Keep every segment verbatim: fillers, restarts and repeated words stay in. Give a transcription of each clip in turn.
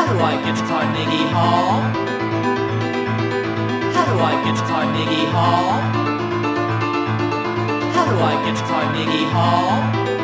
do I get to Carnegie Hall? How do I get to Carnegie Hall? How do I get to Carnegie Hall?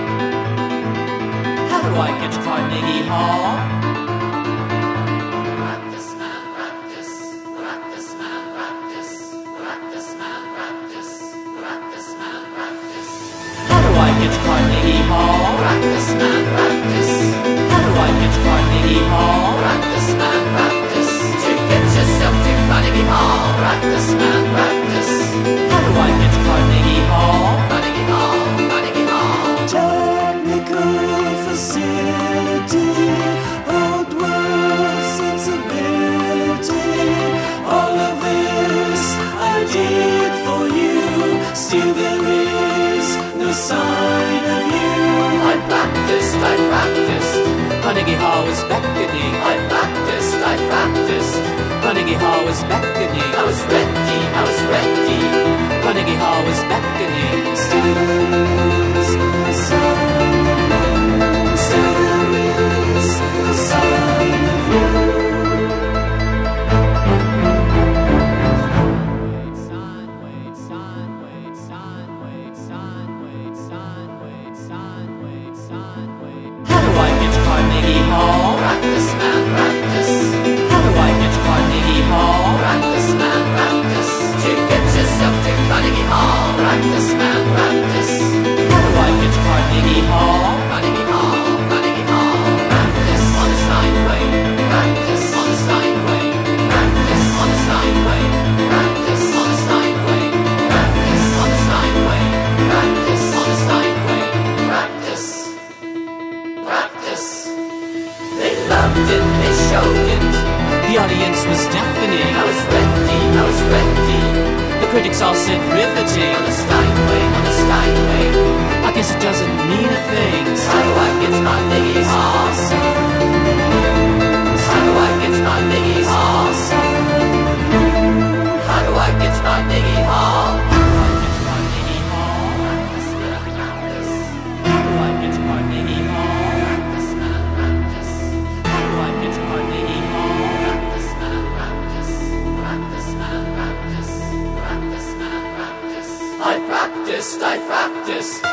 How do I get to Carnegie Hall? Practice, man, practice. Practice, man, practice. Practice, man, practice. Practice, man, practice. How do I get to Carnegie Hall? Practice, man, practice. How do I get to Carnegie Hall? Practice, man, practice. To get yourself to Carnegie Hall. Practice, man, practice. How do I get to Carnegie Hall? Carnegie Hall, Carnegie Hall. Technical facility, old world sensibility. All of this I did for you. Still there is no sign of you. I practiced, I practiced. Carnegie Hall was beckoning. I practiced, I practiced. Carnegie Hall was beckoning. I was ready, I was ready. Carnegie Hall was beckoning. Still there is no sign of you. Still there is no sign of you. How do I get to Carnegie Hall? Practice, man, practice. How do I get to Carnegie Hall? Practice, man, practice. To get yourself to Carnegie Hall. Practice, man, practice. How do I get to Carnegie Hall? Carnegie Hall, Carnegie Hall. Practice on the Steinway. Practice on the Steinway. Practice on the Steinway. Practice on the Steinway. Practice on the Steinway. Practice on the Steinway. Practice. Practice. They loved it, they showed it. The audience was deafening. I was ready, I was ready. The critics all said riveting. On the Steinway, on the Steinway. I guess it doesn't mean a thing. How do I get to Carnegie Hall? How do I get to Carnegie Hall? How do I get to Carnegie Hall? How do I get to Carnegie Hall? Practice, man, practice. How do I get to Carnegie Hall? Practice, man, practice. Practice, man, practice. Practice, man, practice. I practiced, I practiced.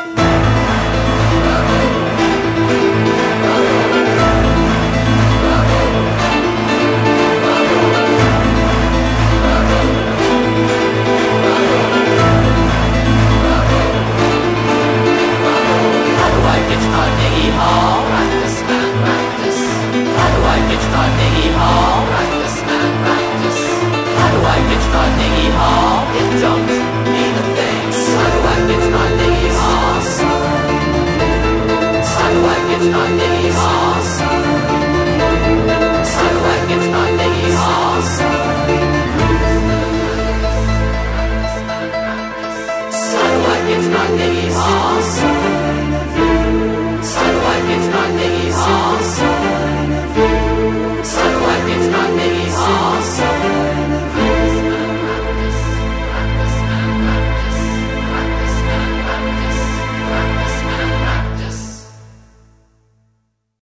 How do I get to Carnegie Hall? Practice, man, practice. How do I get to Carnegie Hall? Practice, man, practice. How do I get to Carnegie Hall? It don't mean a thing. How do I get to Carnegie Hall? How do I get to Carnegie